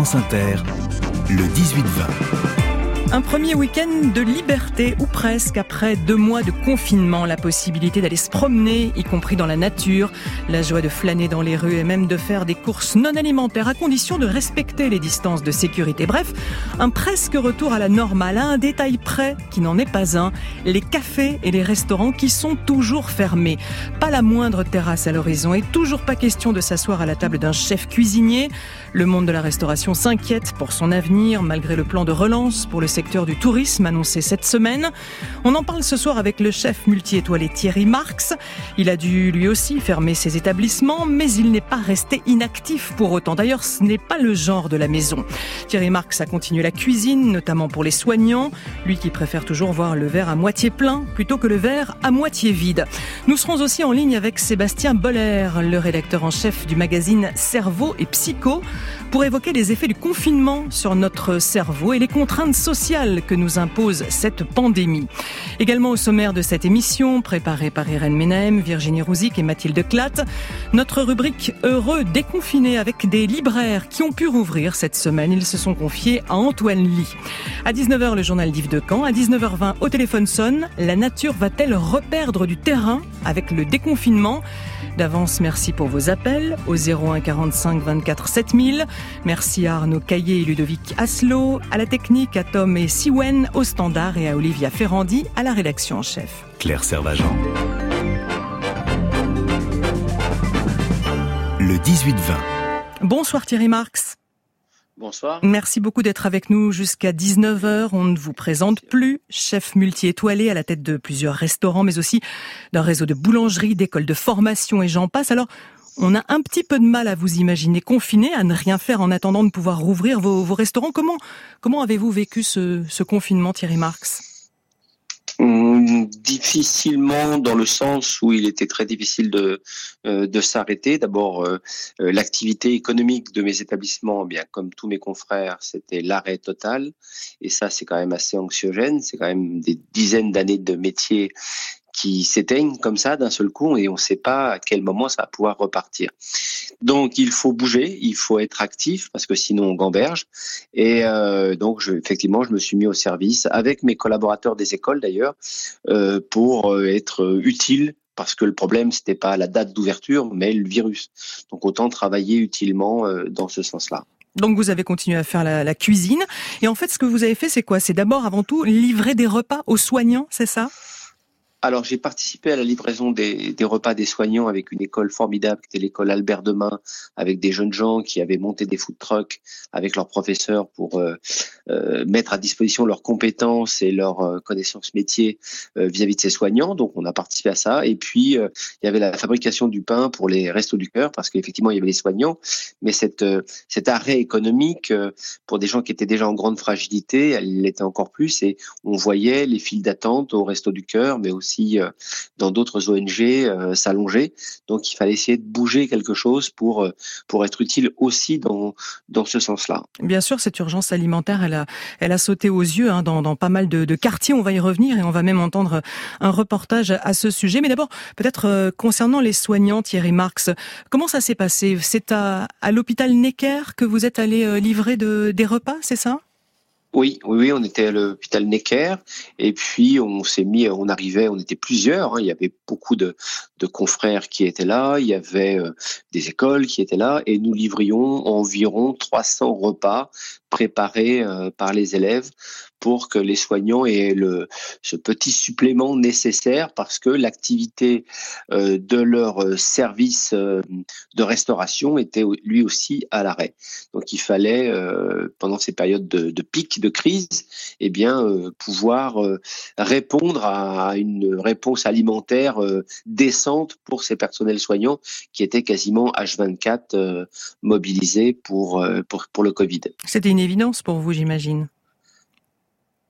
France Inter, le 18-20. Un premier week-end de liberté, ou presque, après 2 mois de confinement. La possibilité d'aller se promener, y compris dans la nature. La joie de flâner dans les rues et même de faire des courses non alimentaires à condition de respecter les distances de sécurité. Bref, un presque retour à la normale. À un détail près qui n'en est pas un. Les cafés et les restaurants qui sont toujours fermés. Pas la moindre terrasse à l'horizon et toujours pas question de s'asseoir à la table d'un chef cuisinier. Le monde de la restauration s'inquiète pour son avenir, malgré le plan de relance pour le secteur du tourisme annoncé cette semaine. On en parle ce soir avec le chef multi-étoilé Thierry Marx. Il a dû lui aussi fermer ses établissements, mais il n'est pas resté inactif pour autant. D'ailleurs, ce n'est pas le genre de la maison. Thierry Marx a continué la cuisine, notamment pour les soignants. Lui qui préfère toujours voir le verre à moitié plein plutôt que le verre à moitié vide. Nous serons aussi en ligne avec Sébastien Boller, le rédacteur en chef du magazine Cerveau et Psycho, pour évoquer les effets du confinement sur notre cerveau et les contraintes sociales que nous impose cette pandémie. Également au sommaire de cette émission, préparée par Irène Menahem, Virginie Rouzic et Mathilde Klatt, notre rubrique Heureux déconfiné avec des libraires qui ont pu rouvrir cette semaine. Ils se sont confiés à Antoine Ly. À 19h, le journal d'Yves Decamp. À 19h20, au téléphone sonne. La nature va-t-elle reperdre du terrain avec le déconfinement ? D'avance, merci pour vos appels au 01 45 24 7000. Merci à Arnaud Caillé et Ludovic Asselot, à la technique, à Tom et Siwen, au standard et à Olivia Ferrandi, à la rédaction en chef. Claire Servagent. Le 18-20. Bonsoir Thierry Marx. Bonsoir. Merci beaucoup d'être avec nous jusqu'à 19h. On ne vous présente plus. Chef multi-étoilé à la tête de plusieurs restaurants, mais aussi d'un réseau de boulangeries, d'écoles de formation et j'en passe. Alors, on a un petit peu de mal à vous imaginer confiné, à ne rien faire en attendant de pouvoir rouvrir vos restaurants. Comment avez-vous vécu ce confinement, Thierry Marx ? Difficilement, dans le sens où il était très difficile de s'arrêter. D'abord, l'activité économique de mes établissements, bien comme tous mes confrères, c'était l'arrêt total. Et ça, c'est quand même assez anxiogène. C'est quand même des dizaines d'années de métier qui s'éteignent comme ça d'un seul coup et on ne sait pas à quel moment ça va pouvoir repartir. Donc il faut bouger, il faut être actif parce que sinon on gamberge. Et donc effectivement, je me suis mis au service avec mes collaborateurs des écoles d'ailleurs pour être utile. Parce que le problème, c'était pas la date d'ouverture, mais le virus. Donc autant travailler utilement dans ce sens-là. Donc vous avez continué à faire la cuisine. Et en fait, ce que vous avez fait, c'est quoi ? C'est d'abord, avant tout, livrer des repas aux soignants, c'est ça ? Alors, j'ai participé à la livraison des repas des soignants avec une école formidable qui était l'école Albert Demain, avec des jeunes gens qui avaient monté des food trucks avec leurs professeurs pour mettre à disposition leurs compétences et leurs connaissances métiers vis-à-vis de ces soignants. Donc, on a participé à ça. Et puis, il y avait la fabrication du pain pour les Restos du Cœur, parce qu'effectivement, il y avait les soignants. Mais cet arrêt économique, pour des gens qui étaient déjà en grande fragilité, elle l'était encore plus. Et on voyait les files d'attente aux Restos du Cœur, mais aussi dans d'autres ONG s'allonger. Donc, il fallait essayer de bouger quelque chose pour être utile aussi dans ce sens-là. Bien sûr, cette urgence alimentaire, elle a sauté aux yeux dans pas mal de quartiers. On va y revenir et on va même entendre un reportage à ce sujet. Mais d'abord, peut-être concernant les soignants, Thierry Marx, comment ça s'est passé ? C'est à l'hôpital Necker que vous êtes allé livrer des repas, c'est ça ? Oui, on était à l'hôpital Necker et puis on était plusieurs, il y avait beaucoup de confrères qui étaient là, il y avait des écoles qui étaient là et nous livrions environ 300 repas préparés par les élèves pour que les soignants aient ce petit supplément nécessaire parce que l'activité de leur service de restauration était lui aussi à l'arrêt. Donc il fallait, pendant ces périodes de pic, de crise, pouvoir répondre à une réponse alimentaire décente pour ces personnels soignants qui étaient quasiment H24 mobilisés pour le Covid. C'était une évidence pour vous, j'imagine.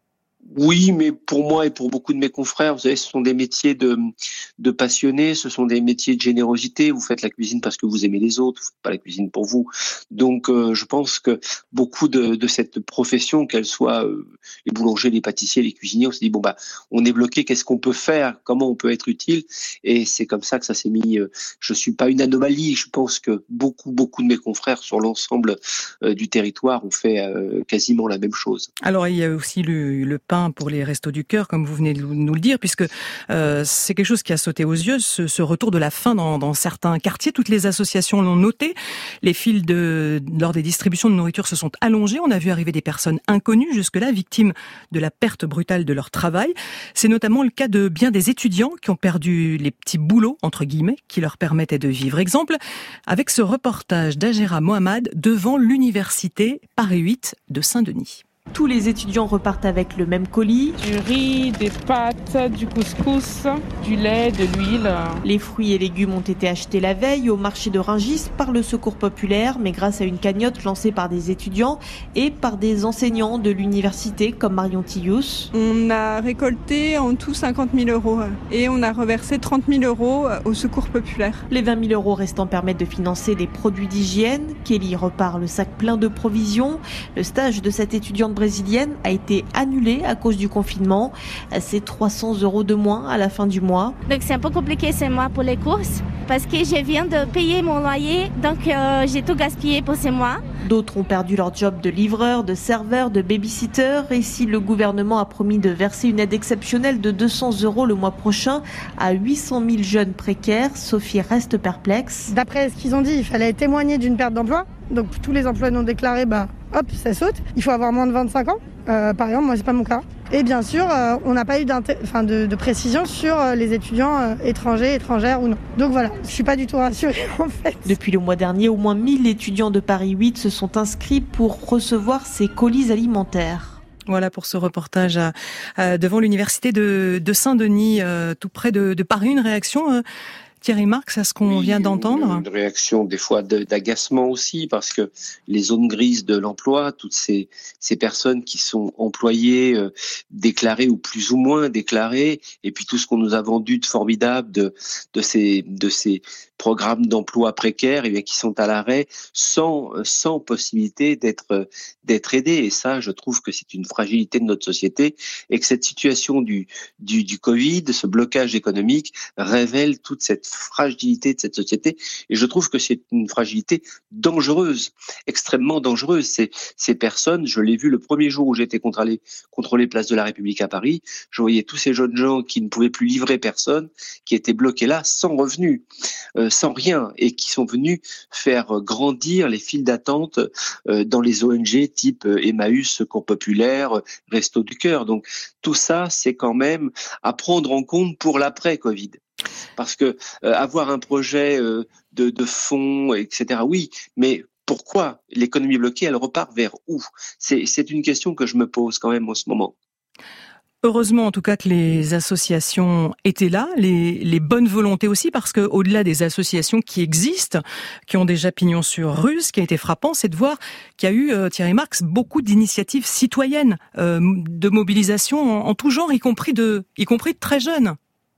Oui, mais pour moi et pour beaucoup de mes confrères, vous savez, ce sont des métiers de passionnés, ce sont des métiers de générosité. Vous faites la cuisine parce que vous aimez les autres, vous faites pas la cuisine pour vous. Donc, je pense que beaucoup de cette profession, qu'elle soit les boulangers, les pâtissiers, les cuisiniers, on se dit bon bah, on est bloqué. Qu'est-ce qu'on peut faire? Comment on peut être utile? Et c'est comme ça que ça s'est mis. Je suis pas une anomalie. Je pense que beaucoup de mes confrères sur l'ensemble du territoire ont fait quasiment la même chose. Alors, il y a aussi le pain pour les Restos du Cœur, comme vous venez de nous le dire, puisque c'est quelque chose qui a sauté aux yeux, ce retour de la faim dans certains quartiers. Toutes les associations l'ont noté. Les files lors des distributions de nourriture se sont allongées. On a vu arriver des personnes inconnues jusque-là, victimes de la perte brutale de leur travail. C'est notamment le cas de bien des étudiants qui ont perdu les petits boulots, entre guillemets, qui leur permettaient de vivre. Exemple, avec ce reportage d'Ajera Mohamed devant l'université Paris 8 de Saint-Denis. Tous les étudiants repartent avec le même colis. Du riz, des pâtes, du couscous, du lait, de l'huile. Les fruits et légumes ont été achetés la veille au marché de Rungis par le Secours Populaire, mais grâce à une cagnotte lancée par des étudiants et par des enseignants de l'université comme Marion Tillous. On a récolté en tout 50 000 euros et on a reversé 30 000 euros au Secours Populaire. Les 20 000 euros restants permettent de financer des produits d'hygiène. Kelly repart le sac plein de provisions. Le stage de cette étudiante brésilienne a été annulé à cause du confinement. C'est 300 euros de moins à la fin du mois. Donc c'est un peu compliqué ce mois pour les courses parce que je viens de payer mon loyer, donc j'ai tout gaspillé pour ce mois. D'autres ont perdu leur job de livreur, de serveur, de babysitter. Et si le gouvernement a promis de verser une aide exceptionnelle de 200 euros le mois prochain à 800 000 jeunes précaires, Sophie reste perplexe. D'après ce qu'ils ont dit, il fallait témoigner d'une perte d'emploi. Donc tous les emplois non déclarés, hop, ça saute. Il faut avoir moins de 25 ans. Par exemple, moi, c'est pas mon cas. Et bien sûr, on n'a pas eu de précision sur les étudiants étrangers, étrangères ou non. Donc voilà, je suis pas du tout rassurée en fait. Depuis le mois dernier, au moins 1000 étudiants de Paris 8 se sont inscrits pour recevoir ces colis alimentaires. Voilà pour ce reportage devant l'université de Saint-Denis, tout près de Paris. Une réaction Thierry Marx, à ce qu'on vient d'entendre? Une réaction des fois d'agacement aussi, parce que les zones grises de l'emploi, toutes ces personnes qui sont employées, déclarées ou plus ou moins déclarées, et puis tout ce qu'on nous a vendu de formidable de ces programmes d'emploi précaires, et bien qui sont à l'arrêt sans possibilité d'être aidés. Et ça, je trouve que c'est une fragilité de notre société, et que cette situation du Covid, ce blocage économique, révèle toute cette fragilité de cette société. Et je trouve que c'est une fragilité dangereuse, extrêmement dangereuse. Ces personnes, je l'ai vu le premier jour où j'ai été contrôlé place de la République à Paris, je voyais tous ces jeunes gens qui ne pouvaient plus livrer personne, qui étaient bloqués là, sans revenus, sans rien, et qui sont venus faire grandir les files d'attente dans les ONG type Emmaüs, Secours Populaire, Restos du Cœur. Donc tout ça, c'est quand même à prendre en compte pour l'après-Covid. Parce que avoir un projet de fonds, etc., oui, mais pourquoi l'économie bloquée, elle repart vers où? C'est une question que je me pose quand même en ce moment. Heureusement, en tout cas, que les associations étaient là, les bonnes volontés aussi, parce que au-delà des associations qui existent, qui ont déjà pignon sur rue, ce qui a été frappant, c'est de voir qu'il y a eu, Thierry Marx, beaucoup d'initiatives citoyennes, de mobilisation en tout genre, y compris de très jeunes.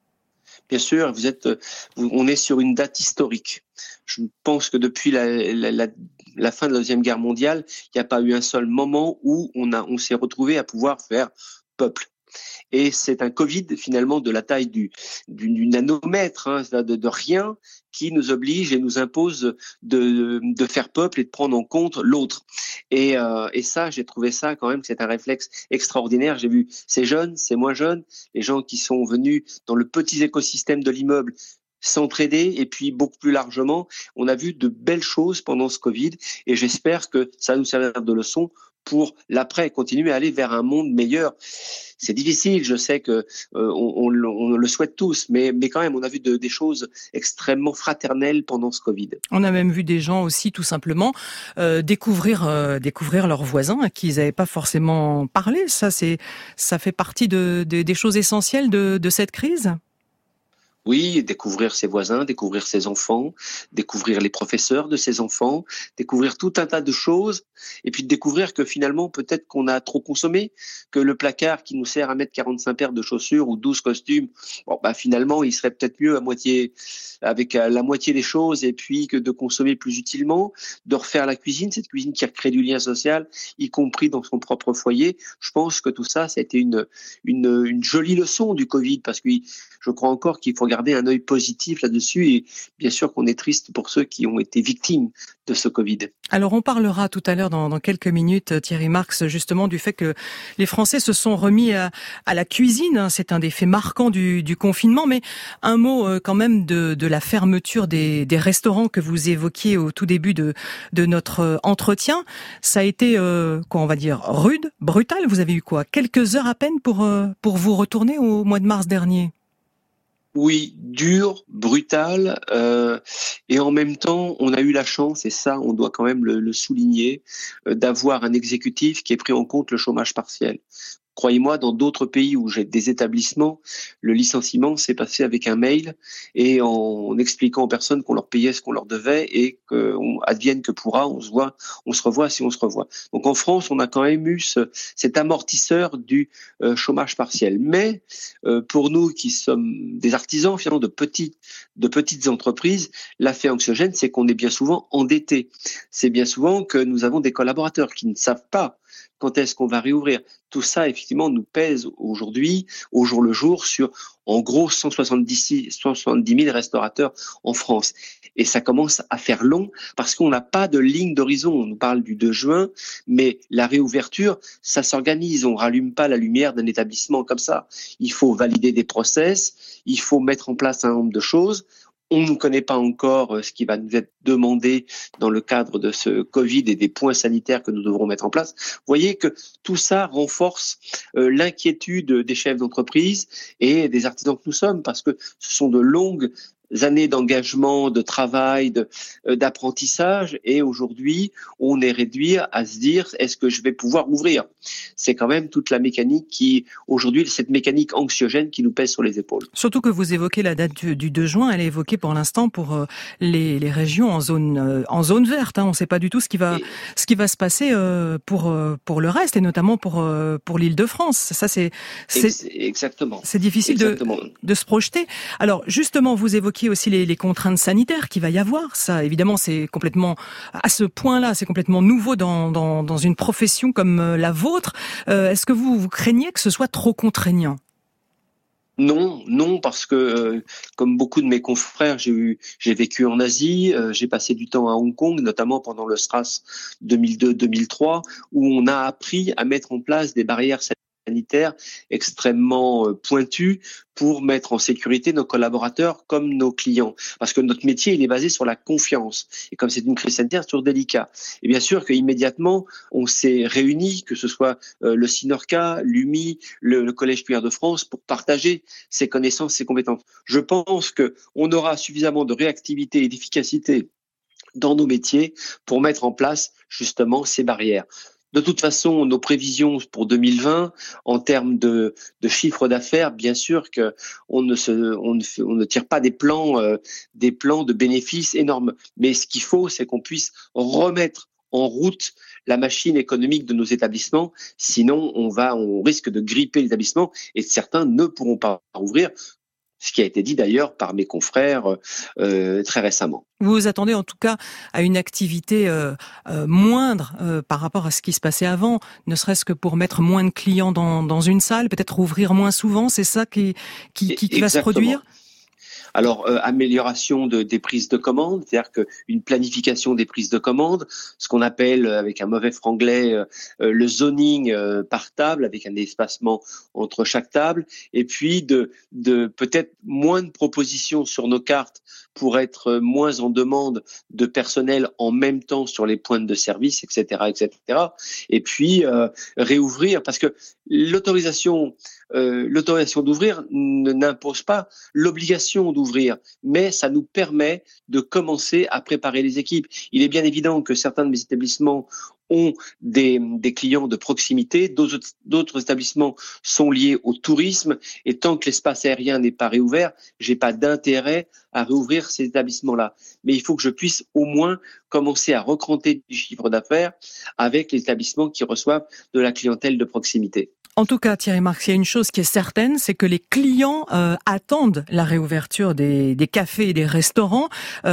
Bien sûr, on est sur une date historique. Je pense que depuis la fin de la Deuxième Guerre mondiale, il n'y a pas eu un seul moment où on s'est retrouvé à pouvoir faire peuple. Et c'est un Covid finalement de la taille du nanomètre, de rien, qui nous oblige et nous impose de faire peuple et de prendre en compte l'autre. Et ça, j'ai trouvé ça quand même, c'est un réflexe extraordinaire. J'ai vu ces jeunes, ces moins jeunes, les gens qui sont venus dans le petit écosystème de l'immeuble s'entraider, et puis beaucoup plus largement, on a vu de belles choses pendant ce Covid, et j'espère que ça va nous servir de leçon pour l'après, continuer à aller vers un monde meilleur. C'est difficile, je sais que on le souhaite tous, mais quand même, on a vu des choses extrêmement fraternelles pendant ce Covid. On a même vu des gens aussi, tout simplement, découvrir leurs voisins à qui ils n'avaient pas forcément parlé. Ça fait partie des choses essentielles de cette crise. Oui, découvrir ses voisins, découvrir ses enfants, découvrir les professeurs de ses enfants, découvrir tout un tas de choses, et puis de découvrir que finalement, peut-être qu'on a trop consommé, que le placard qui nous sert à mettre 45 paires de chaussures ou 12 costumes, finalement, il serait peut-être mieux avec la moitié des choses, et puis que de consommer plus utilement, de refaire la cuisine, cette cuisine qui recrée du lien social, y compris dans son propre foyer. Je pense que tout ça, ça a été une jolie leçon du Covid, parce que je crois encore qu'il faut garder un œil positif là-dessus, et bien sûr qu'on est triste pour ceux qui ont été victimes de ce Covid. Alors on parlera tout à l'heure dans quelques minutes, Thierry Marx, justement du fait que les Français se sont remis à la cuisine. C'est un des faits marquants du confinement, mais un mot quand même de la fermeture des restaurants que vous évoquiez au tout début de notre entretien. Ça a été, on va dire, rude, brutal. Vous avez eu quoi? Quelques heures à peine pour vous retourner au mois de mars dernier? Oui, dur, brutal, et en même temps, on a eu la chance, et ça, on doit quand même le souligner, d'avoir un exécutif qui ait pris en compte le chômage partiel. Croyez-moi, dans d'autres pays où j'ai des établissements, le licenciement s'est passé avec un mail et en expliquant aux personnes qu'on leur payait ce qu'on leur devait et qu'on advienne que pourra, on se revoit si on se revoit. Donc en France, on a quand même eu cet amortisseur du chômage partiel. Mais pour nous qui sommes des artisans finalement de petites entreprises, l'affaire anxiogène, c'est qu'on est bien souvent endettés. C'est bien souvent que nous avons des collaborateurs qui ne savent pas quand est-ce qu'on va réouvrir. Tout ça, effectivement, nous pèse aujourd'hui, au jour le jour, sur en gros 170 000 restaurateurs en France. Et ça commence à faire long parce qu'on n'a pas de ligne d'horizon. On nous parle du 2 juin, mais la réouverture, ça s'organise. On rallume pas la lumière d'un établissement comme ça. Il faut valider des process, il faut mettre en place un nombre de choses. On ne connaît pas encore ce qui va nous être demandé dans le cadre de ce Covid et des points sanitaires que nous devrons mettre en place. Vous voyez que tout ça renforce l'inquiétude des chefs d'entreprise et des artisans que nous sommes, parce que ce sont de longues années d'engagement, de travail, d'apprentissage, et aujourd'hui, on est réduit à se dire, est-ce que je vais pouvoir ouvrir? C'est quand même toute la mécanique aujourd'hui, cette mécanique anxiogène qui nous pèse sur les épaules. Surtout que vous évoquez la date du 2 juin, elle est évoquée pour l'instant pour les régions en zone verte. On ne sait pas du tout ce qui va se passer pour le reste, et notamment pour l'Île-de-France. Ça, exactement. C'est difficile de se projeter. Alors justement, vous évoquiez aussi les contraintes sanitaires qu'il va y avoir. Ça, évidemment, c'est complètement, à ce point-là, c'est complètement nouveau dans une profession comme la vôtre. Est-ce que vous craignez que ce soit trop contraignant? Non, parce que comme beaucoup de mes confrères, j'ai vécu en Asie, j'ai passé du temps à Hong Kong, notamment pendant le SRAS 2002-2003, où on a appris à mettre en place des barrières sanitaires extrêmement pointues pour mettre en sécurité nos collaborateurs comme nos clients. Parce que notre métier, il est basé sur la confiance. Et comme c'est une crise sanitaire, c'est toujours délicat. Et bien sûr qu'immédiatement, on s'est réunis, que ce soit le SINORCA, l'UMI, le Collège Pierre de France, pour partager ces connaissances, ces compétences. Je pense qu'on aura suffisamment de réactivité et d'efficacité dans nos métiers pour mettre en place justement ces barrières. De toute façon, nos prévisions pour 2020, en termes de chiffre d'affaires, bien sûr que on ne tire pas des plans de bénéfices énormes. Mais ce qu'il faut, c'est qu'on puisse remettre en route la machine économique de nos établissements. Sinon, on risque de gripper les établissements et certains ne pourront pas ouvrir. Ce qui a été dit d'ailleurs par mes confrères très récemment. Vous vous attendez en tout cas à une activité moindre par rapport à ce qui se passait avant, ne serait-ce que pour mettre moins de clients dans une salle, peut-être ouvrir moins souvent, c'est ça qui va se produire ? Alors, amélioration des prises de commande, c'est-à-dire qu'une planification des prises de commande, ce qu'on appelle avec un mauvais franglais le zoning par table, avec un espacement entre chaque table, et puis de peut-être moins de propositions sur nos cartes pour être moins en demande de personnel en même temps sur les points de service, etc., etc. Et puis réouvrir, parce que l'autorisation d'ouvrir n'impose pas l'obligation d'ouvrir, mais ça nous permet de commencer à préparer les équipes. Il est bien évident que certains de mes établissements ont des clients de proximité, d'autres établissements sont liés au tourisme, et tant que l'espace aérien n'est pas réouvert, j'ai pas d'intérêt à réouvrir ces établissements-là. Mais il faut que je puisse au moins commencer à recranter du chiffre d'affaires avec les établissements qui reçoivent de la clientèle de proximité. En tout cas, Thierry Marx, il y a une chose qui est certaine, c'est que les clients attendent la réouverture des cafés et des restaurants.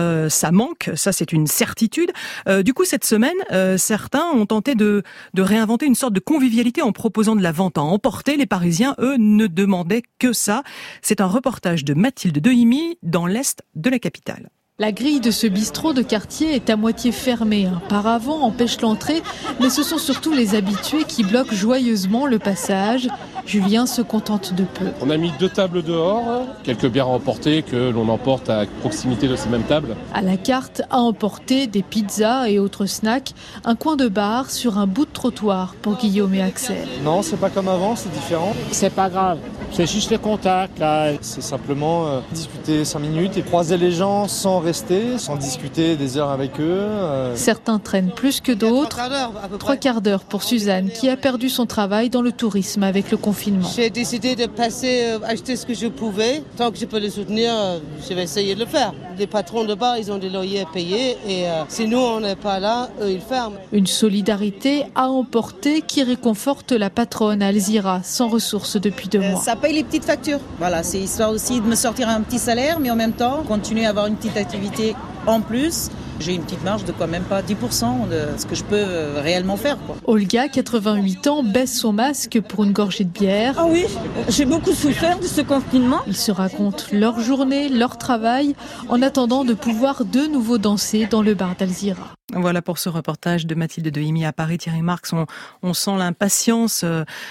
Ça manque, ça c'est une certitude. Du coup, cette semaine, certains ont tenté de réinventer une sorte de convivialité en proposant de la vente à emporter. Les Parisiens, eux, ne demandaient que ça. C'est un reportage de Mathilde Dehimi dans l'est de la capitale. La grille de ce bistrot de quartier est à moitié fermée. Un paravent empêche l'entrée, mais ce sont surtout les habitués qui bloquent joyeusement le passage. Julien se contente de peu. On a mis 2 tables dehors, quelques bières à emporter que l'on emporte à proximité de ces mêmes tables. À la carte, à emporter des pizzas et autres snacks. Un coin de bar sur un bout de trottoir pour Guillaume et Axel. Non, c'est pas comme avant, c'est différent. C'est pas grave, c'est juste le contact là. C'est simplement discuter 5 minutes et croiser les gens sans rester, sans discuter des heures avec eux. Certains traînent plus que d'autres. 3 quarts d'heure pour Suzanne qui a perdu son travail dans le tourisme avec le confinement. J'ai décidé de passer acheter ce que je pouvais. Tant que je peux les soutenir, je vais essayer de le faire. Les patrons de bar, ils ont des loyers à payer et si nous on n'est pas là, eux ils ferment. Une solidarité à emporter qui réconforte la patronne Alzira, sans ressources depuis 2 mois. Ça paye les petites factures. Voilà, c'est histoire aussi de me sortir un petit salaire, mais en même temps continuer à avoir une petite activité en plus. J'ai une petite marge de quand même pas 10% de ce que je peux réellement faire, quoi. Olga, 88 ans, baisse son masque pour une gorgée de bière. Ah oui, j'ai beaucoup souffert de ce confinement. Ils se racontent leur journée, leur travail, en attendant de pouvoir de nouveau danser dans le bar d'Alzira. Voilà pour ce reportage de Mathilde Dehimi à Paris. Thierry Marx, on sent l'impatience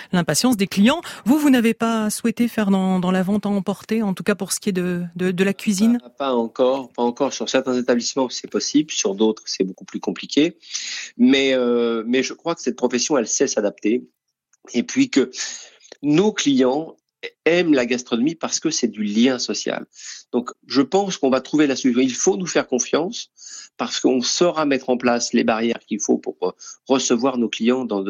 des clients. Vous n'avez pas souhaité faire dans la vente à emporter, en tout cas pour ce qui est de la cuisine? Pas encore. Sur certains établissements, c'est possible. Sur d'autres, c'est beaucoup plus compliqué. Mais je crois que cette profession, elle sait s'adapter. Et puis que nos clients aiment la gastronomie parce que c'est du lien social. Donc, je pense qu'on va trouver la solution. Il faut nous faire confiance parce qu'on saura mettre en place les barrières qu'il faut pour recevoir nos clients dans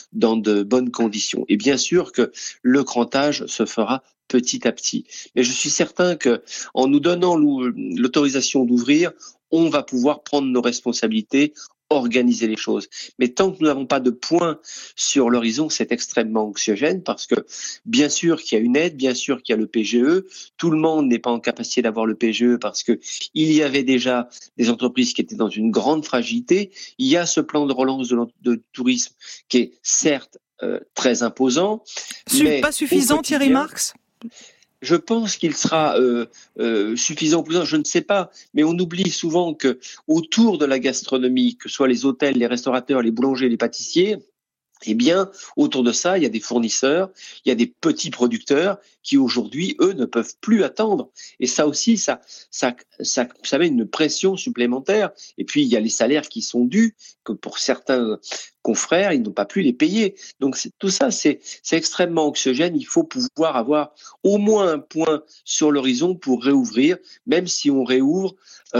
de bonnes conditions. Et bien sûr que le crantage se fera petit à petit. Mais je suis certain que en nous donnant l'autorisation d'ouvrir, on va pouvoir prendre nos responsabilités, organiser les choses. Mais tant que nous n'avons pas de point sur l'horizon, c'est extrêmement anxiogène parce que bien sûr qu'il y a une aide, bien sûr qu'il y a le PGE, tout le monde n'est pas en capacité d'avoir le PGE parce que il y avait déjà des entreprises qui étaient dans une grande fragilité. Il y a ce plan de relance de tourisme qui est certes très imposant. Mais pas suffisant, Thierry Marx? Je pense qu'il sera suffisant ou plus, je ne sais pas, mais on oublie souvent que autour de la gastronomie, que ce soit les hôtels, les restaurateurs, les boulangers, les pâtissiers, eh bien, autour de ça, il y a des fournisseurs, il y a des petits producteurs qui aujourd'hui, eux, ne peuvent plus attendre. Et ça aussi, ça met une pression supplémentaire. Et puis, il y a les salaires qui sont dus, que pour certains confrères, ils n'ont pas pu les payer. Donc, tout ça, c'est extrêmement anxiogène. Il faut pouvoir avoir au moins un point sur l'horizon pour réouvrir, même si on réouvre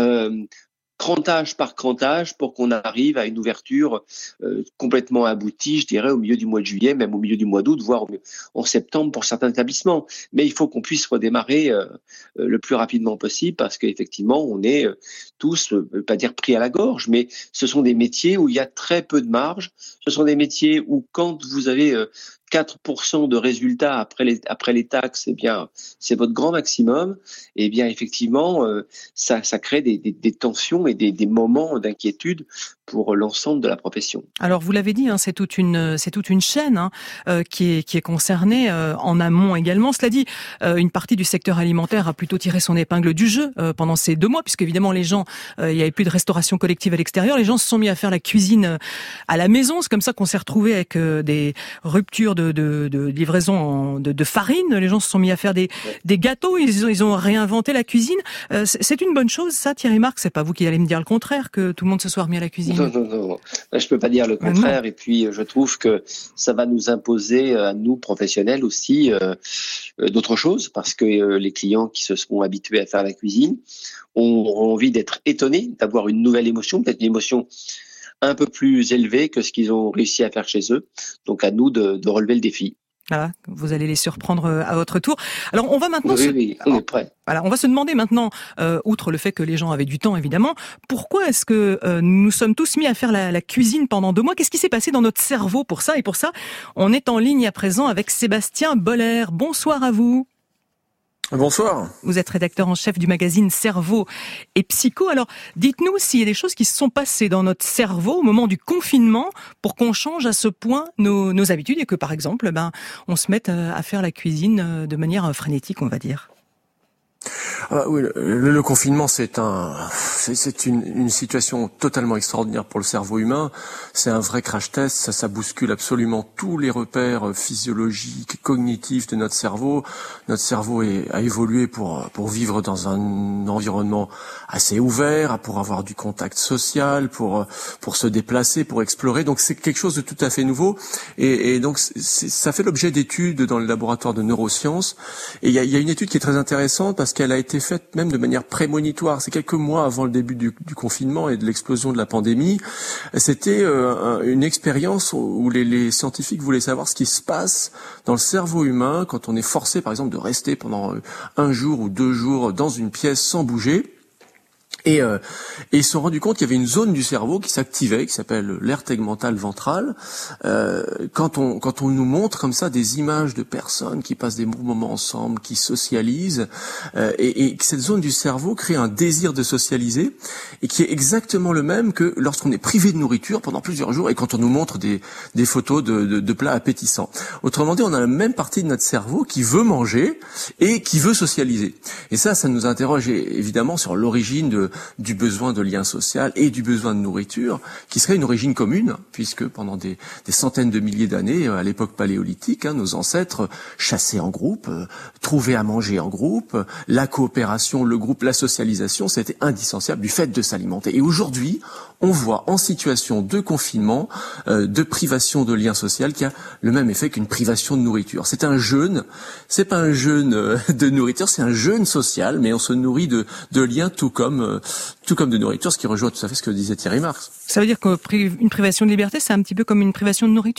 crantage par crantage pour qu'on arrive à une ouverture complètement aboutie, je dirais, au milieu du mois de juillet, même au milieu du mois d'août, voire en septembre pour certains établissements. Mais il faut qu'on puisse redémarrer le plus rapidement possible parce qu'effectivement, on est tous, je ne veux pas dire pris à la gorge, mais ce sont des métiers où il y a très peu de marge. Ce sont des métiers où quand vous avez 4% de résultats après les taxes, eh bien, c'est votre grand maximum. Et bien, effectivement, ça crée des tensions et des moments d'inquiétude pour l'ensemble de la profession. Alors, vous l'avez dit, c'est toute une chaîne qui est concernée en amont également. Cela dit, une partie du secteur alimentaire a plutôt tiré son épingle du jeu pendant ces 2 mois, puisque évidemment les gens, il y avait plus de restauration collective à l'extérieur. Les gens se sont mis à faire la cuisine à la maison. C'est comme ça qu'on s'est retrouvé avec des ruptures de livraison de farine. Les gens se sont mis à faire des gâteaux. Ils ont réinventé la cuisine. C'est une bonne chose, ça, Thierry Marx. C'est pas vous qui allez me dire le contraire, que tout le monde se soit remis à la cuisine. Non. Je peux pas dire le contraire. Et puis, je trouve que ça va nous imposer à nous, professionnels aussi, d'autres choses, parce que les clients qui se seront habitués à faire la cuisine ont envie d'être étonnés, d'avoir une nouvelle émotion, peut-être une émotion un peu plus élevé que ce qu'ils ont réussi à faire chez eux. Donc à nous de relever le défi. Voilà, vous allez les surprendre à votre tour. Alors on va maintenant oui, on est prêt. Voilà, on va se demander maintenant, outre le fait que les gens avaient du temps évidemment, pourquoi est-ce que nous sommes tous mis à faire la cuisine pendant 2 mois? Qu'est-ce qui s'est passé dans notre cerveau pour ça? Et pour ça, on est en ligne à présent avec Sébastien Boller. Bonsoir à vous. Bonsoir. Vous êtes rédacteur en chef du magazine Cerveau et Psycho. Alors, dites-nous s'il y a des choses qui se sont passées dans notre cerveau au moment du confinement pour qu'on change à ce point nos habitudes et que, par exemple, on se mette à faire la cuisine de manière frénétique, on va dire. Ah oui, le confinement, c'est une situation totalement extraordinaire pour le cerveau humain. C'est un vrai crash test. Ça bouscule absolument tous les repères physiologiques, cognitifs de notre cerveau. Notre cerveau a évolué pour vivre dans un environnement assez ouvert, pour avoir du contact social, pour se déplacer, pour explorer. Donc c'est quelque chose de tout à fait nouveau. Et donc ça fait l'objet d'études dans le laboratoire de neurosciences. Et il y a une étude qui est très intéressante parce qu'elle a été faite même de manière prémonitoire. C'est quelques mois avant le début du confinement et de l'explosion de la pandémie. C'était une expérience où les scientifiques voulaient savoir ce qui se passe dans le cerveau humain quand on est forcé, par exemple, de rester pendant 1 jour ou 2 jours dans une pièce sans bouger. Et ils se sont rendus compte qu'il y avait une zone du cerveau qui s'activait, qui s'appelle l'aire tegmentale ventrale. Quand on nous montre comme ça des images de personnes qui passent des moments ensemble, qui socialisent, et cette zone du cerveau crée un désir de socialiser, et qui est exactement le même que lorsqu'on est privé de nourriture pendant plusieurs jours, et quand on nous montre des photos de plats appétissants. Autrement dit, on a la même partie de notre cerveau qui veut manger et qui veut socialiser. Et ça nous interroge évidemment sur l'origine du besoin de lien social et du besoin de nourriture, qui serait une origine commune, puisque pendant des centaines de milliers d'années, à l'époque paléolithique, nos ancêtres chassaient en groupe, trouvaient à manger en groupe, la coopération, le groupe, la socialisation, c'était indissociable du fait de s'alimenter. Et aujourd'hui, on voit en situation de confinement, de privation de lien social, qui a le même effet qu'une privation de nourriture. C'est un jeûne, c'est pas un jeûne de nourriture, c'est un jeûne social, mais on se nourrit de liens tout comme de nourriture, ce qui rejoint tout à fait ce que disait Thierry Marx. Ça veut dire qu'une privation de liberté, c'est un petit peu comme une privation de nourriture ?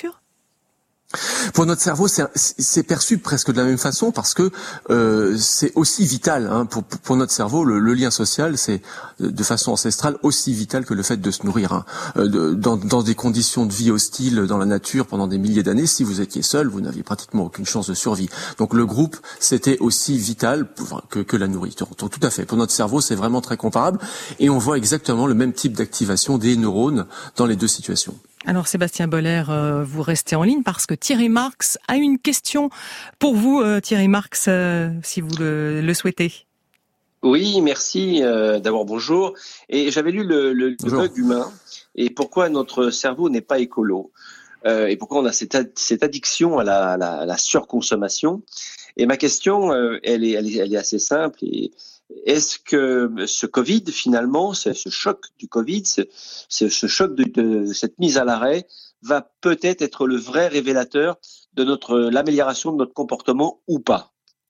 Pour notre cerveau, c'est perçu presque de la même façon parce que c'est aussi vital. Pour notre cerveau, le lien social, c'est de façon ancestrale aussi vital que le fait de se nourrir. Dans des conditions de vie hostiles dans la nature pendant des milliers d'années, si vous étiez seul, vous n'aviez pratiquement aucune chance de survie. Donc le groupe, c'était aussi vital que la nourriture. Donc, tout à fait. Pour notre cerveau, c'est vraiment très comparable et on voit exactement le même type d'activation des neurones dans les deux situations. Alors Sébastien Boller, vous restez en ligne parce que Thierry Marx a une question pour vous, Thierry Marx, si vous le souhaitez. Oui, merci. D'abord, bonjour. Et j'avais lu le bug humain et pourquoi notre cerveau n'est pas écolo et pourquoi on a cette addiction à la surconsommation. Et ma question, elle est assez simple. Et est-ce que ce Covid, finalement, ce choc du Covid, ce choc de cette mise à l'arrêt va peut-être être le vrai révélateur de l'amélioration de notre comportement ou pas?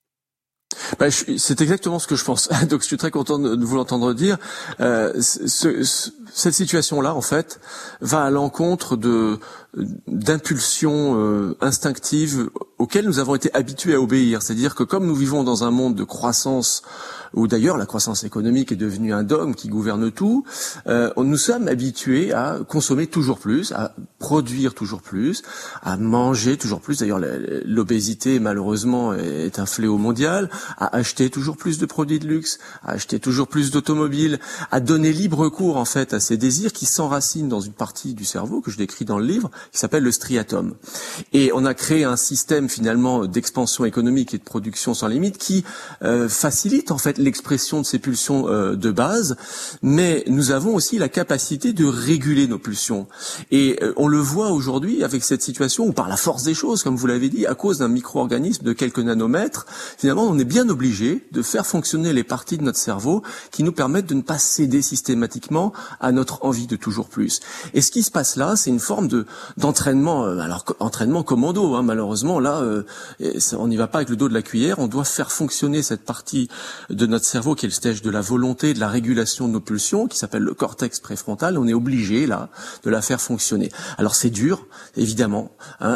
C'est exactement ce que je pense. Donc je suis très content de vous l'entendre dire. Cette situation-là, en fait, va à l'encontre d'impulsions instinctives auxquelles nous avons été habitués à obéir. C'est-à-dire que comme nous vivons dans un monde de croissance, où d'ailleurs la croissance économique est devenue un dogme qui gouverne tout, nous sommes habitués à consommer toujours plus, à produire toujours plus, à manger toujours plus. D'ailleurs, l'obésité, malheureusement, est un fléau mondial, à acheter toujours plus de produits de luxe, à acheter toujours plus d'automobiles, à donner libre cours, en fait, à ces désirs qui s'enracinent dans une partie du cerveau que je décris dans le livre, qui s'appelle le striatum. Et on a créé un système, finalement, d'expansion économique et de production sans limite qui facilite, en fait, l'expression de ces pulsions de base, mais nous avons aussi la capacité de réguler nos pulsions. Et on on le voit aujourd'hui avec cette situation où par la force des choses, comme vous l'avez dit, à cause d'un micro-organisme de quelques nanomètres, finalement on est bien obligé de faire fonctionner les parties de notre cerveau qui nous permettent de ne pas céder systématiquement à notre envie de toujours plus. Et ce qui se passe là, c'est une forme d'entraînement, entraînement commando, malheureusement là, on n'y va pas avec le dos de la cuillère, on doit faire fonctionner cette partie de notre cerveau qui est le stage de la volonté, de la régulation de nos pulsions, qui s'appelle le cortex préfrontal. On est obligé là de la faire fonctionner. Alors c'est dur, évidemment,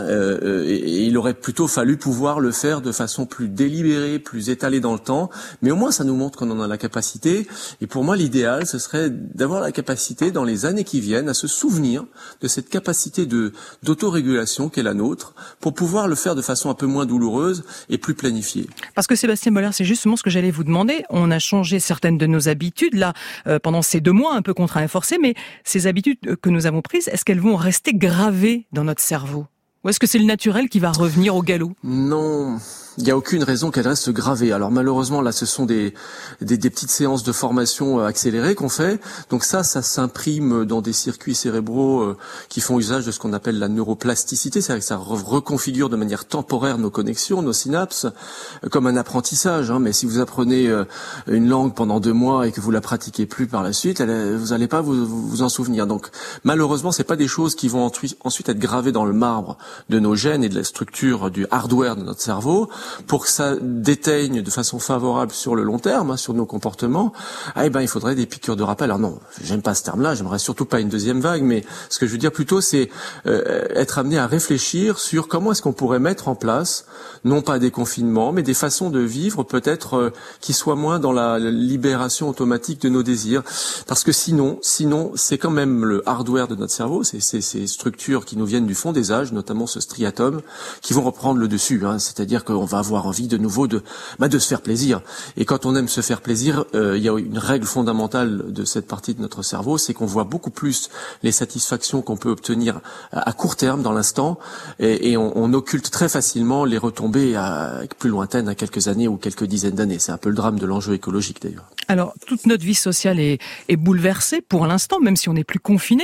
et il aurait plutôt fallu pouvoir le faire de façon plus délibérée, plus étalée dans le temps, mais au moins ça nous montre qu'on en a la capacité. Et pour moi, l'idéal, ce serait d'avoir la capacité dans les années qui viennent à se souvenir de cette capacité d'autorégulation qu'est la nôtre, pour pouvoir le faire de façon un peu moins douloureuse et plus planifiée. Parce que Sébastien Boller, c'est justement ce que j'allais vous demander. On a changé certaines de nos habitudes là pendant ces 2 mois un peu contraints et forcés, mais ces habitudes que nous avons prises, est-ce qu'elles vont rester gravées dans notre cerveau ? Ou est-ce que c'est le naturel qui va revenir au galop ? Non, il n'y a aucune raison qu'elle reste gravée. Alors malheureusement, là, ce sont des petites séances de formation accélérées qu'on fait. Donc ça s'imprime dans des circuits cérébraux qui font usage de ce qu'on appelle la neuroplasticité. C'est-à-dire que ça reconfigure de manière temporaire nos connexions, nos synapses, comme un apprentissage. Mais si vous apprenez une langue pendant 2 mois et que vous la pratiquez plus par la suite, vous n'allez pas vous en souvenir. Donc malheureusement, c'est pas des choses qui vont ensuite être gravées dans le marbre de nos gènes et de la structure du hardware de notre cerveau, pour que ça déteigne de façon favorable sur le long terme, sur nos comportements. Il faudrait des piqûres de rappel. Alors non, j'aime pas ce terme-là, j'aimerais surtout pas une deuxième vague, mais ce que je veux dire plutôt, c'est être amené à réfléchir sur comment est-ce qu'on pourrait mettre en place, non pas des confinements, mais des façons de vivre peut-être qui soient moins dans la libération automatique de nos désirs. Parce que sinon, c'est quand même le hardware de notre cerveau, c'est ces structures qui nous viennent du fond des âges, notamment ce striatum, qui vont reprendre le dessus. C'est-à-dire qu'on va avoir envie de nouveau de se faire plaisir. Et quand on aime se faire plaisir, il y a une règle fondamentale de cette partie de notre cerveau, c'est qu'on voit beaucoup plus les satisfactions qu'on peut obtenir à court terme dans l'instant, et on occulte très facilement les retombées plus lointaines à quelques années ou quelques dizaines d'années. C'est un peu le drame de l'enjeu écologique d'ailleurs. Alors, toute notre vie sociale est bouleversée pour l'instant, même si on n'est plus confiné.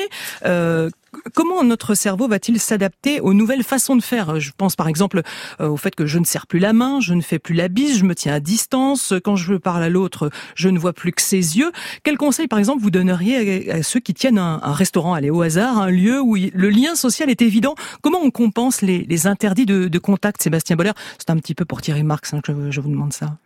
Comment notre cerveau va-t-il s'adapter aux nouvelles façons de faire ? Je pense par exemple au fait que je ne serre plus la main, je ne fais plus la bise, je me tiens à distance. Quand je parle à l'autre, je ne vois plus que ses yeux. Quel conseil, par exemple, vous donneriez à ceux qui tiennent un restaurant, allez, au hasard, un lieu où le lien social est évident ? Comment on compense les interdits de contact, Sébastien Boller ? C'est un petit peu pour Thierry Marx que je vous demande ça.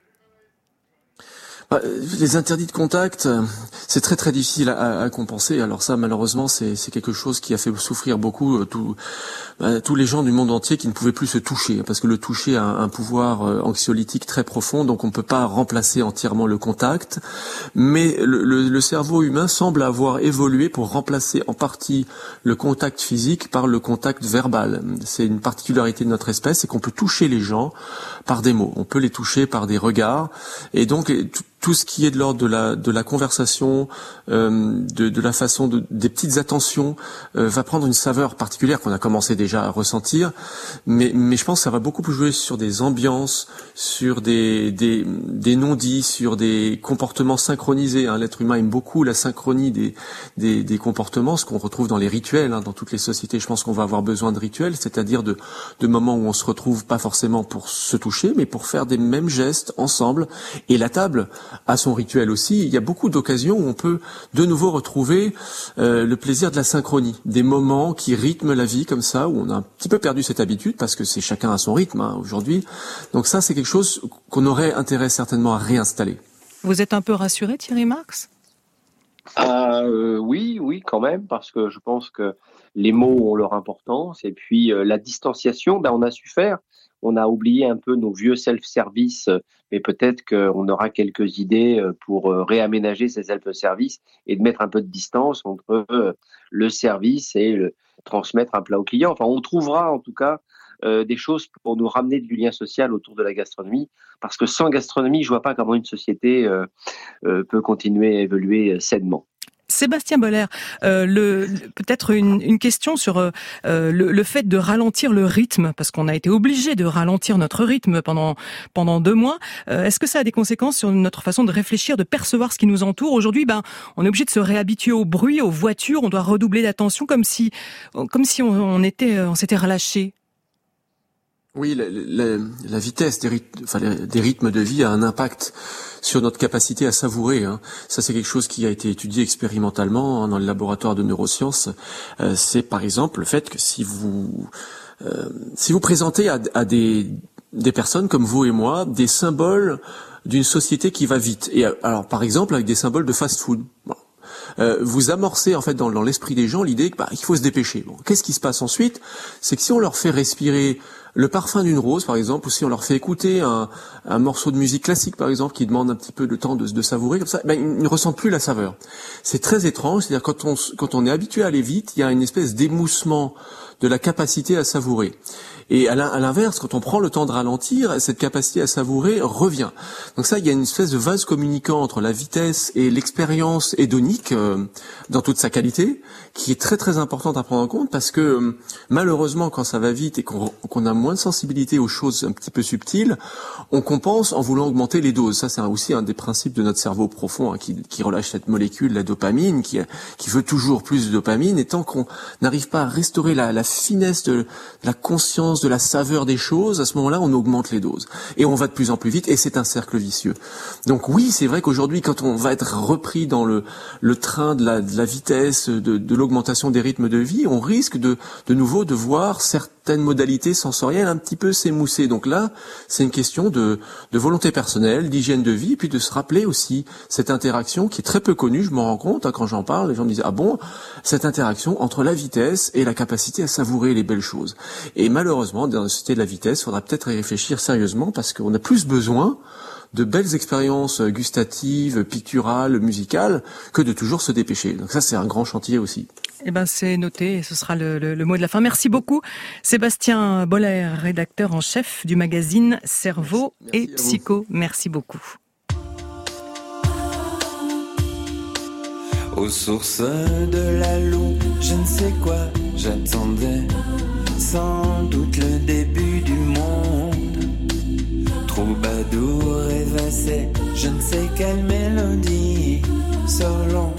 Les interdits de contact, c'est très très difficile à compenser. Alors ça, malheureusement, c'est quelque chose qui a fait souffrir beaucoup tous les gens du monde entier qui ne pouvaient plus se toucher, parce que le toucher a un pouvoir anxiolytique très profond, donc on ne peut pas remplacer entièrement le contact. Mais le cerveau humain semble avoir évolué pour remplacer en partie le contact physique par le contact verbal. C'est une particularité de notre espèce, c'est qu'on peut toucher les gens par des mots, on peut les toucher par des regards, et donc tout ce qui est de l'ordre de la conversation, de la façon des petites attentions, va prendre une saveur particulière qu'on a commencé déjà à ressentir, mais je pense que ça va beaucoup plus jouer sur des ambiances, sur des non-dits, sur des comportements synchronisés. L'être humain aime beaucoup la synchronie des comportements, ce qu'on retrouve dans les rituels, dans toutes les sociétés. Je pense qu'on va avoir besoin de rituels, c'est-à-dire de moments où on se retrouve pas forcément pour se toucher, mais pour faire des mêmes gestes ensemble. Et la table à son rituel aussi. Il y a beaucoup d'occasions où on peut de nouveau retrouver le plaisir de la synchronie, des moments qui rythment la vie comme ça, où on a un petit peu perdu cette habitude parce que c'est chacun à son rythme aujourd'hui. Donc ça, c'est quelque chose qu'on aurait intérêt certainement à réinstaller. Vous êtes un peu rassuré, Thierry Marx ? Oui, quand même, parce que je pense que les mots ont leur importance, et puis la distanciation, on a su faire. On a oublié un peu nos vieux self-service, mais peut-être qu'on aura quelques idées pour réaménager ces self-service et de mettre un peu de distance entre le service et transmettre un plat au client. Enfin, on trouvera en tout cas des choses pour nous ramener du lien social autour de la gastronomie, parce que sans gastronomie, je vois pas comment une société peut continuer à évoluer sainement. Sébastien Boller, peut-être une question sur le fait de ralentir le rythme, parce qu'on a été obligé de ralentir notre rythme pendant 2 mois. Est-ce que ça a des conséquences sur notre façon de réfléchir, de percevoir ce qui nous entoure? Aujourd'hui, on est obligé de se réhabituer au bruit, aux voitures, on doit redoubler d'attention comme si on s'était relâché. Oui, la vitesse des rythmes de vie a un impact sur notre capacité à savourer. Ça, c'est quelque chose qui a été étudié expérimentalement dans le laboratoire de neurosciences. C'est par exemple le fait que si vous présentez à des personnes comme vous et moi des symboles d'une société qui va vite, et alors par exemple avec des symboles de fast-food. Vous amorcez en fait dans l'esprit des gens l'idée qu'il faut se dépêcher. Qu'est-ce qui se passe ensuite? C'est que si on leur fait respirer le parfum d'une rose, par exemple, ou si on leur fait écouter un morceau de musique classique, par exemple, qui demande un petit peu de temps de savourer, comme ça, ils ne ressentent plus la saveur. C'est très étrange, c'est-à-dire quand on est habitué à aller vite, il y a une espèce d'émoussement de la capacité à savourer. Et à l'inverse, quand on prend le temps de ralentir, cette capacité à savourer revient. Donc ça, il y a une espèce de vase communicant entre la vitesse et l'expérience hédonique dans toute sa qualité, qui est très très importante à prendre en compte, parce que malheureusement, quand ça va vite et qu'on a moins de sensibilité aux choses un petit peu subtiles, on compense en voulant augmenter les doses. Ça, c'est aussi un des principes de notre cerveau profond, qui relâche cette molécule, la dopamine, qui veut toujours plus de dopamine. Et tant qu'on n'arrive pas à restaurer la finesse de la conscience, de la saveur des choses, à ce moment-là, on augmente les doses. Et on va de plus en plus vite, et c'est un cercle vicieux. Donc oui, c'est vrai qu'aujourd'hui, quand on va être repris dans le train de la vitesse, de l'augmentation des rythmes de vie, on risque de nouveau de voir certaines modalités sensorielles un petit peu s'émousser. Donc là, c'est une question de volonté personnelle, d'hygiène de vie, puis de se rappeler aussi cette interaction qui est très peu connue, je m'en rends compte, quand j'en parle, les gens me disent « Ah bon ?» Cette interaction entre la vitesse et la capacité à savourer les belles choses. Et malheureusement, dans la société de la vitesse, il faudra peut-être y réfléchir sérieusement, parce qu'on a plus besoin de belles expériences gustatives, picturales, musicales, que de toujours se dépêcher. Donc ça, c'est un grand chantier aussi. C'est noté, et ce sera le mot de la fin. Merci beaucoup, Sébastien Boller, rédacteur en chef du magazine Cerveau et Psycho. Merci beaucoup. Aux sources de la Loue, je ne sais quoi j'attendais, sans doute le début du monde. Troubadour rêvassait, je ne sais quelle mélodie selon.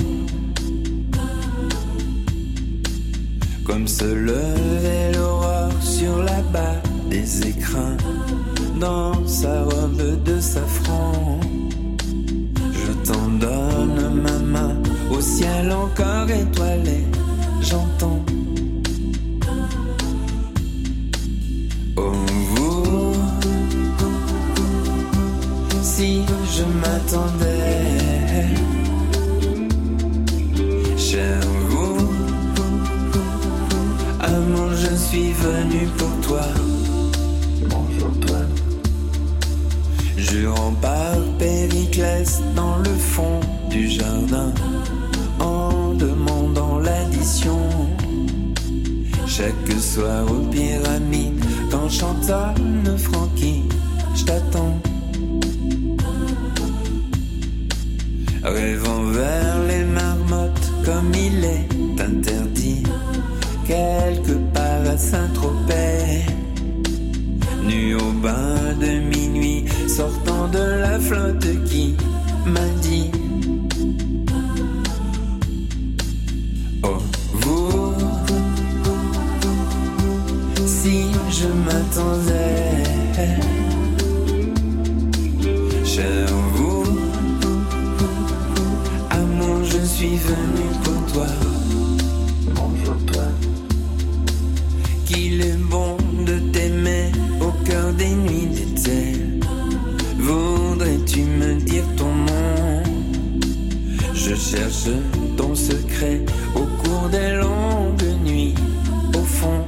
Comme se levait l'aurore sur la barre des écrins, dans sa robe de safran. Je t'en donne ma main au ciel encore étoilé, j'entends. Oh vous, si je m'attendais, cher vous, amour, je suis venu pour toi. Bonjour toi. Jurant par Périclès dans le fond du jardin, en demandant l'addition. Chaque soir aux pyramides, quand chantonne Francky, je t'attends. Rêvant vers les marmottes comme il est interdit, quelque part à Saint-Tropez, nu au bain de minuit, sortant de la flotte qui m'a dit: oh vous, si je m'attendais, cher vous, amour, je suis venu pour toi. Bonjour toi. Qu'il est bon de t'aimer au cœur des nuits d'été. Voudrais-tu me dire ton nom? Je cherche ton secret au cours des longues nuits, au fond.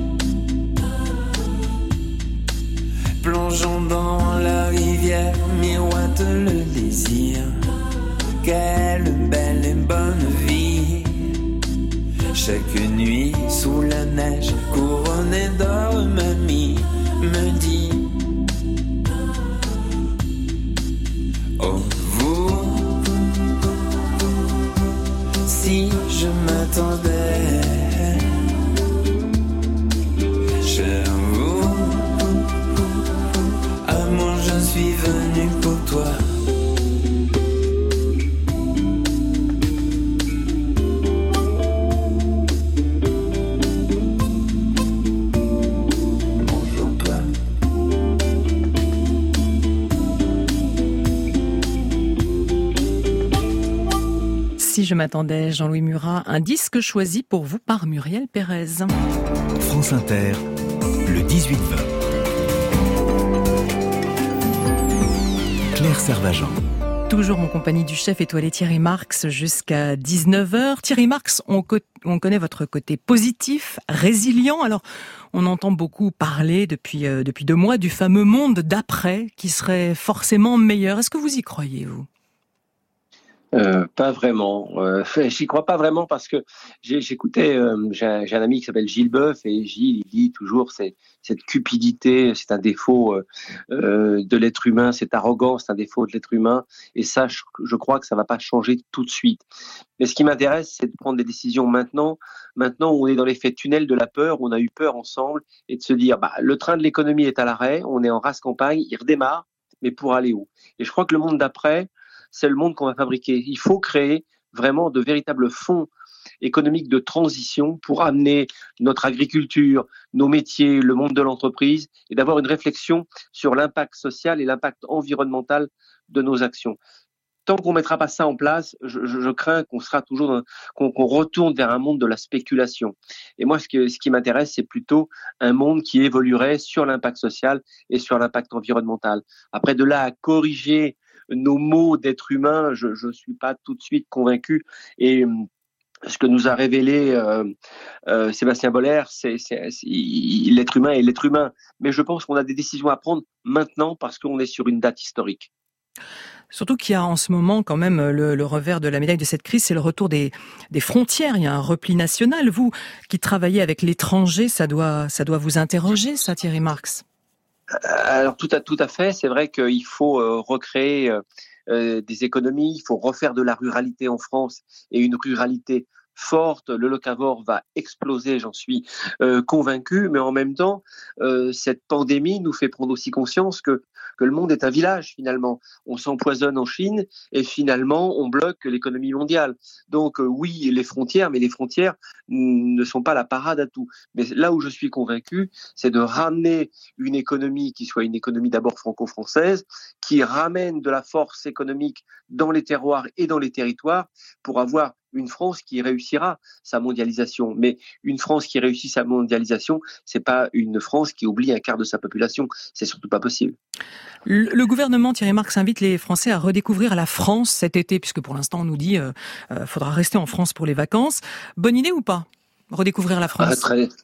Plongeons dans la rivière, miroite le désir. Quelle belle et bonne vie. Chaque nuit sous la neige, couronnée d'or, mamie me dit: oh vous, si je m'attendais. J'avoue, amour, je suis venu pour toi. Si je m'attendais, Jean-Louis Murat, un disque choisi pour vous par Muriel Pérez. France Inter, le 18-20. Claire Servageant. Toujours en compagnie du chef étoilé Thierry Marx jusqu'à 19h. Thierry Marx, on connaît votre côté positif, résilient. Alors, on entend beaucoup parler depuis 2 mois du fameux monde d'après qui serait forcément meilleur. Est-ce que vous y croyez, vous ? Pas vraiment. J'y crois pas vraiment parce que j'écoutais, j'ai un ami qui s'appelle Gilles Boeuf et Gilles, il dit toujours cette cupidité, c'est un défaut de l'être humain, cette arrogance, c'est un défaut de l'être humain. Et ça, je crois que ça va pas changer tout de suite. Mais ce qui m'intéresse, c'est de prendre des décisions maintenant. Maintenant, on est dans l'effet tunnel de la peur, on a eu peur ensemble et de se dire, le train de l'économie est à l'arrêt, on est en race campagne, il redémarre, mais pour aller où ? Et je crois que le monde d'après, c'est le monde qu'on va fabriquer. Il faut créer vraiment de véritables fonds économiques de transition pour amener notre agriculture, nos métiers, le monde de l'entreprise et d'avoir une réflexion sur l'impact social et l'impact environnemental de nos actions. Tant qu'on ne mettra pas ça en place, je crains qu'on sera toujours qu'on retourne vers un monde de la spéculation. Et moi, ce qui m'intéresse, c'est plutôt un monde qui évoluerait sur l'impact social et sur l'impact environnemental. Après, de là à corriger nos mots d'être humain, je suis pas tout de suite convaincu. Et ce que nous a révélé Sébastien Boller, c'est l'être humain est l'être humain. Mais je pense qu'on a des décisions à prendre maintenant parce qu'on est sur une date historique. Surtout qu'il y a en ce moment quand même le revers de la médaille de cette crise, c'est le retour des frontières. Il y a un repli national. Vous qui travaillez avec l'étranger, ça doit vous interroger, ça, Thierry Marx? Alors tout à fait, c'est vrai qu'il faut recréer des économies, il faut refaire de la ruralité en France et une ruralité forte. Le locavore va exploser, j'en suis convaincu, mais en même temps, cette pandémie nous fait prendre aussi conscience que le monde est un village finalement. On s'empoisonne en Chine et finalement on bloque l'économie mondiale. Donc oui, les frontières, mais les frontières ne sont pas la parade à tout. Mais là où je suis convaincu, c'est de ramener une économie qui soit une économie d'abord franco-française, qui ramène de la force économique dans les terroirs et dans les territoires pour avoir une France qui réussira sa mondialisation. Mais une France qui réussit sa mondialisation, c'est pas une France qui oublie un quart de sa population. C'est surtout pas possible. Le gouvernement, Thierry Marx, invite les Français à redécouvrir la France cet été, puisque pour l'instant on nous dit faudra rester en France pour les vacances. Bonne idée ou pas ? Redécouvrir la France ?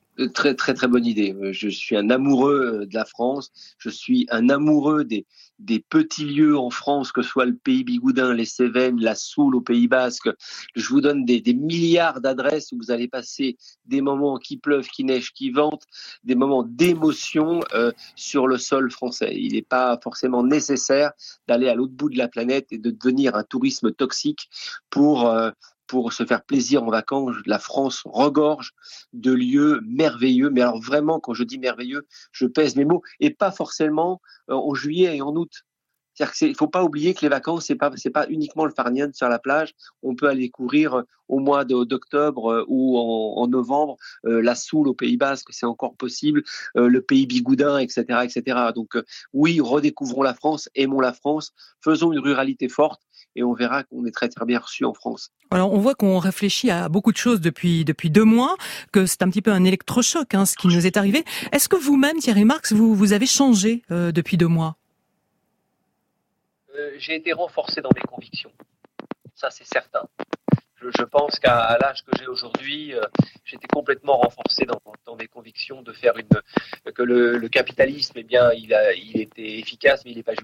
Très bonne idée. Je suis un amoureux de la France. Je suis un amoureux des petits lieux en France, que ce soit le Pays Bigoudin, les Cévennes, la Soule au Pays Basque. Je vous donne des milliards d'adresses où vous allez passer des moments qui pleuvent, qui neigent, qui ventent, des moments d'émotion sur le sol français. Il n'est pas forcément nécessaire d'aller à l'autre bout de la planète et de devenir un tourisme toxique pour se faire plaisir en vacances. La France regorge de lieux merveilleux. Mais alors vraiment, quand je dis merveilleux, je pèse mes mots. Et pas forcément en juillet et en août. C'est-à-dire qu'il ne faut pas oublier que les vacances, c'est pas uniquement le farniente sur la plage. On peut aller courir au mois d'octobre ou en novembre. La Soule au Pays Basque, c'est encore possible. Le Pays Bigoudin, etc., etc. Donc oui, redécouvrons la France, aimons la France, faisons une ruralité forte. Et on verra qu'on est très bien reçu en France. Alors on voit qu'on réfléchit à beaucoup de choses depuis 2 mois, que c'est un petit peu un électrochoc, ce qui nous est arrivé. Est-ce que vous-même, Thierry Marx, vous avez changé depuis 2 mois ? J'ai été renforcé dans mes convictions. Ça, c'est certain. Je pense qu'à l'âge que j'ai aujourd'hui, j'étais complètement renforcé dans mes convictions de faire que le capitalisme, il était efficace, mais il n'est pas juste.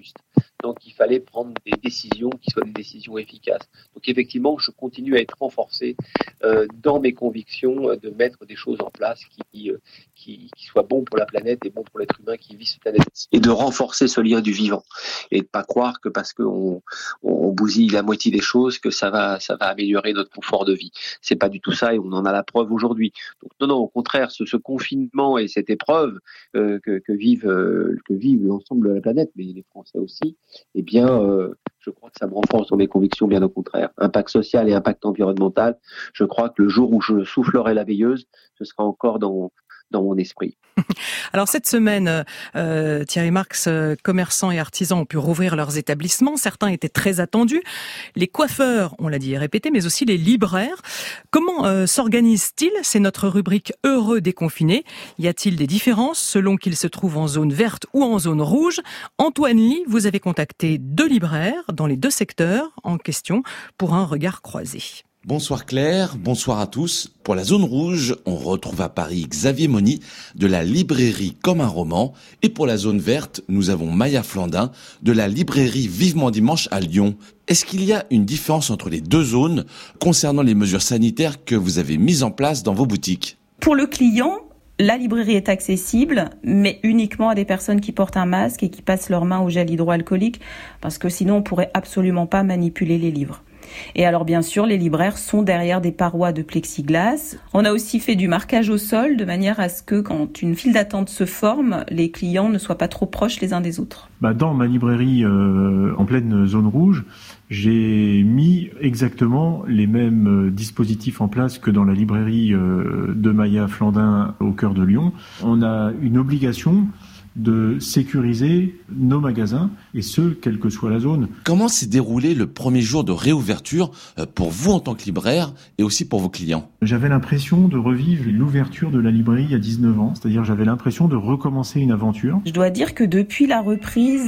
Donc il fallait prendre des décisions qui soient des décisions efficaces. Donc effectivement, je continue à être renforcé dans mes convictions de mettre des choses en place qui soient bons pour la planète et bons pour l'être humain qui vit cette planète. Et de renforcer ce lien du vivant. Et de pas croire que parce qu'on bousille la moitié des choses que ça va améliorer notre confort de vie. C'est pas du tout ça et on en a la preuve aujourd'hui. Donc non, au contraire, ce confinement et cette épreuve que vivent l'ensemble de la planète, mais les Français aussi, eh bien, je crois que ça me renforce dans mes convictions, bien au contraire. Impact social et impact environnemental, je crois que le jour où je soufflerai la veilleuse, ce sera encore dans mon esprit. Alors cette semaine, Thierry Marx, commerçants et artisans ont pu rouvrir leurs établissements. Certains étaient très attendus. Les coiffeurs, on l'a dit et répété, mais aussi les libraires. Comment s'organisent-ils ? C'est notre rubrique Heureux déconfinés. Y a-t-il des différences selon qu'ils se trouvent en zone verte ou en zone rouge ? Antoine Ly, vous avez contacté 2 libraires dans les 2 secteurs en question pour un regard croisé. Bonsoir Claire, bonsoir à tous. Pour la zone rouge, on retrouve à Paris Xavier Moni de la librairie Comme un roman. Et pour la zone verte, nous avons Maya Flandin de la librairie Vivement Dimanche à Lyon. Est-ce qu'il y a une différence entre les 2 zones concernant les mesures sanitaires que vous avez mises en place dans vos boutiques ? Pour le client, la librairie est accessible, mais uniquement à des personnes qui portent un masque et qui passent leurs mains au gel hydroalcoolique, parce que sinon on pourrait absolument pas manipuler les livres. Et alors bien sûr, les libraires sont derrière des parois de plexiglas. On a aussi fait du marquage au sol de manière à ce que quand une file d'attente se forme, les clients ne soient pas trop proches les uns des autres. Dans ma librairie en pleine zone rouge, j'ai mis exactement les mêmes dispositifs en place que dans la librairie de Maya Flandin au cœur de Lyon. On a une obligation de sécuriser nos magasins, et ce, quelle que soit la zone. Comment s'est déroulé le premier jour de réouverture pour vous en tant que libraire et aussi pour vos clients ? J'avais l'impression de revivre l'ouverture de la librairie il y a 19 ans, c'est-à-dire j'avais l'impression de recommencer une aventure. Je dois dire que depuis la reprise,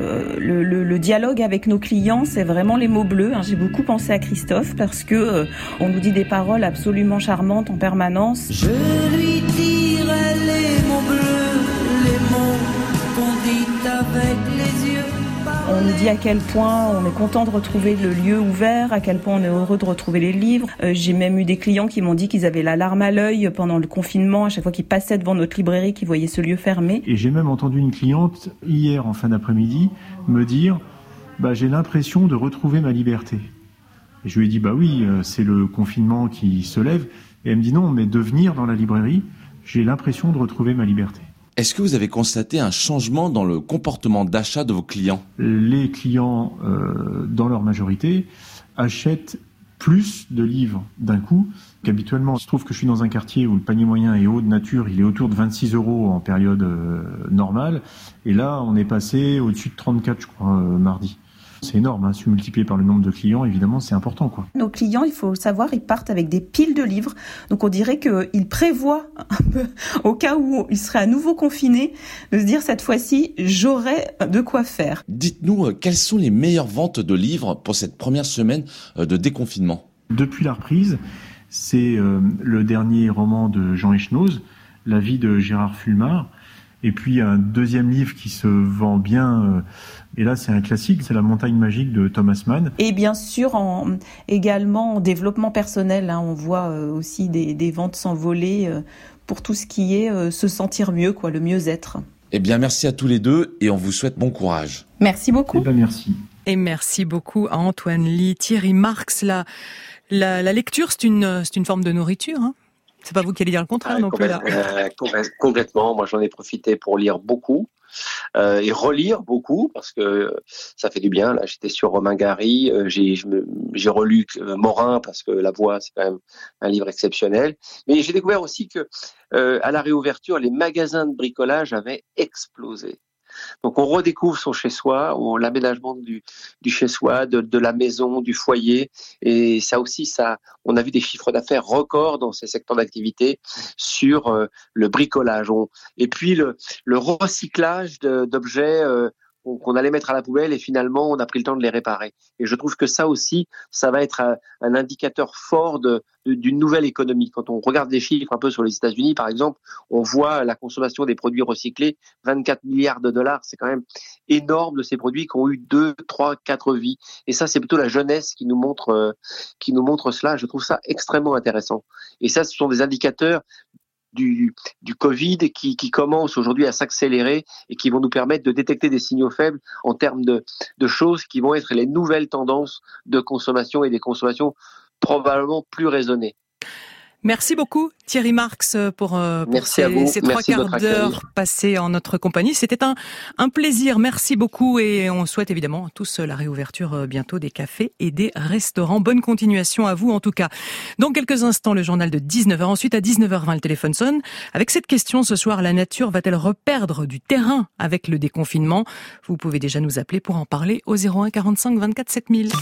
le dialogue avec nos clients, c'est vraiment les mots bleus. J'ai beaucoup pensé à Christophe parce que on nous dit des paroles absolument charmantes en permanence. Je lui dirai les mots bleus. Avec les yeux. On nous dit à quel point on est content de retrouver le lieu ouvert, à quel point on est heureux de retrouver les livres. J'ai même eu des clients qui m'ont dit qu'ils avaient la larme à l'œil pendant le confinement, à chaque fois qu'ils passaient devant notre librairie, qu'ils voyaient ce lieu fermé. Et j'ai même entendu une cliente, hier en fin d'après-midi, me dire « j'ai l'impression de retrouver ma liberté ». Et je lui ai dit « oui, c'est le confinement qui se lève ». Et elle me dit « non, mais de venir dans la librairie, j'ai l'impression de retrouver ma liberté ». Est-ce que vous avez constaté un changement dans le comportement d'achat de vos clients ? Les clients, dans leur majorité, achètent plus de livres d'un coup qu'habituellement. Il se trouve que je suis dans un quartier où le panier moyen est haut de nature, il est autour de 26 € en période normale. Et là, on est passé au-dessus de 34, je crois, mardi. C'est énorme, si multiplié par le nombre de clients, évidemment, c'est important, quoi. Nos clients, il faut le savoir, ils partent avec des piles de livres. Donc on dirait qu'ils prévoient un peu, au cas où ils seraient à nouveau confinés, de se dire cette fois-ci, j'aurai de quoi faire. Dites-nous, quelles sont les meilleures ventes de livres pour cette première semaine de déconfinement ? Depuis la reprise, c'est le dernier roman de Jean Echenoz, La vie de Gérard Fulmar. Et puis un deuxième livre qui se vend bien, et là c'est un classique, c'est La montagne magique de Thomas Mann. Et bien sûr également en développement personnel, on voit aussi des ventes s'envoler pour tout ce qui est se sentir mieux, le mieux-être. Eh bien merci à tous les deux et on vous souhaite bon courage. Merci beaucoup. Merci. Et merci beaucoup à Antoine Ly, Thierry Marx. La lecture, c'est une forme de nourriture, C'est pas vous qui allez dire le contraire non plus là. Complètement. Moi, j'en ai profité pour lire beaucoup et relire beaucoup parce que ça fait du bien. Là, j'étais sur Romain Gary. J'ai relu Morin parce que La Voix, c'est quand même un livre exceptionnel. Mais j'ai découvert aussi que à la réouverture, les magasins de bricolage avaient explosé. Donc on redécouvre son chez-soi, l'aménagement du chez-soi, de la maison, du foyer, et ça aussi, on a vu des chiffres d'affaires records dans ces secteurs d'activité sur le bricolage. Et puis le recyclage d'objets, qu'on allait mettre à la poubelle et finalement on a pris le temps de les réparer. Et je trouve que ça aussi, ça va être un indicateur fort d'une nouvelle économie. Quand on regarde les chiffres un peu sur les États-Unis, par exemple, on voit la consommation des produits recyclés, 24 milliards de dollars, c'est quand même énorme de ces produits qui ont eu 2, 3, 4 vies. Et ça, c'est plutôt la jeunesse qui nous montre cela. Je trouve ça extrêmement intéressant. Et ça, ce sont des indicateurs du Covid qui commencent aujourd'hui à s'accélérer et qui vont nous permettre de détecter des signaux faibles en termes de choses qui vont être les nouvelles tendances de consommation et des consommations probablement plus raisonnées. Merci beaucoup Thierry Marx pour ces 3 quarts d'heure passés en notre compagnie. C'était un plaisir. Merci beaucoup et on souhaite évidemment tous la réouverture bientôt des cafés et des restaurants. Bonne continuation à vous en tout cas. Dans quelques instants, le journal de 19h. Ensuite à 19h20, le téléphone sonne. Avec cette question ce soir, la nature va-t-elle reperdre du terrain avec le déconfinement ? Vous pouvez déjà nous appeler pour en parler au 01 45 24 7000.